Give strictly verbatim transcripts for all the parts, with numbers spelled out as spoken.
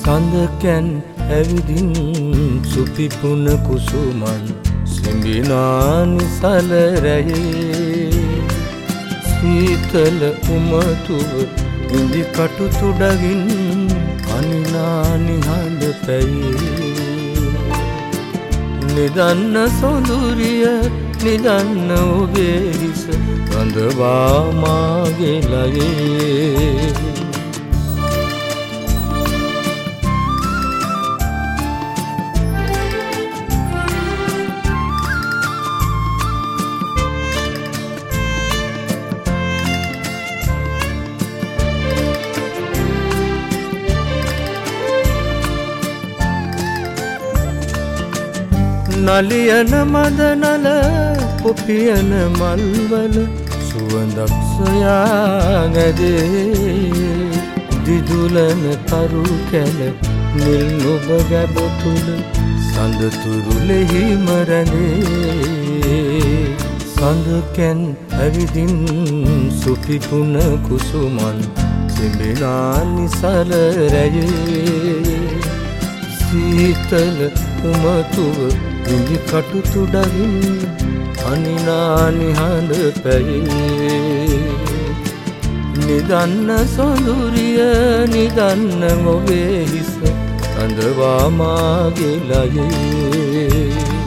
සඳකැන් ඇවිදින් සුපිපුන කුසුමන් සිඹිනා නිසල රැයේ සීතල උමතුව ඉඳි කටු තුඩගින් අනිනා නිහඬ පැයේ නිදන්න සොඳුරිය නිදන්න ඔබේ හිස රඳවා මාගේ ලයේ නලියන මදනල පුපියන මල්වල සුවඳක් සොයාගැදේ දිදුලන තරු කැල නිල් නොබ ගැබතුල සඳතුරුලෙහිම රැඳේ සඳකැන් ඇවිදින් සුපිපුන කුසුමන් සිඹිනා නිසල රැයේ සීතල උමතුව ඉඳි කටු තුඩගින් අනිනා නිහඬ පැයේ නිදන්න සොඳුරිය නිදන්න ඔබේ හිස රඳවා මාගේ ලයේ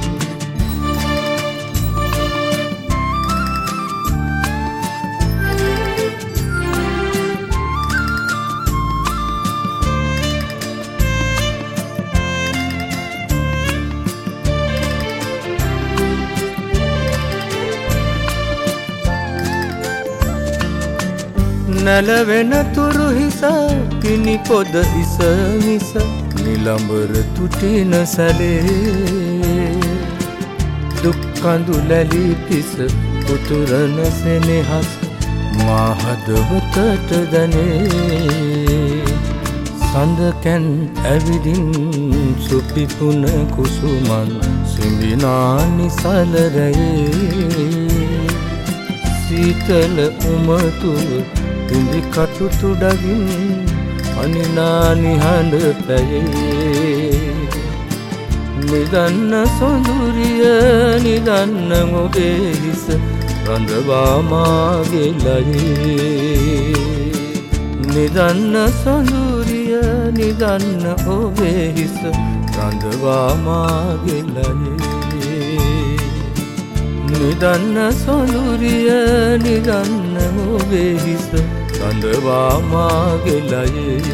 නැලවෙන තුරු හිස පිණි පොද ඉස මිස නිලඹර තුටින සැලේ දුක් කඳු ලැලි පිස උතුරන සෙනෙහස මා හදවතට දැනේ සඳකැන් ඇවිදින් සුපිපුන කුසුමන් සිඹිනා නිසල රැයේ සීතල උමතුව ඉඳි කටු තුඩගින් අනිනා නිහඬ පැයේ නිදන්න සොඳුරිය නිදන්න ඔබේ හිස රඳවා මාගේ ලයේ නිදන්න සොඳුරිය නිදන්න ඔබේ හිස රඳවා මාගේ ලයේ නිදන්න සොඳුරිය නිදන්න ඔබේ හිස රඳවා මාගේ ලයේ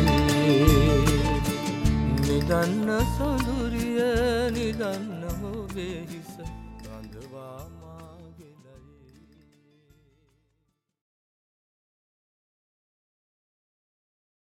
නිදන්න සොඳුරිය නිදන්න ඔබේ හිස රඳවා මා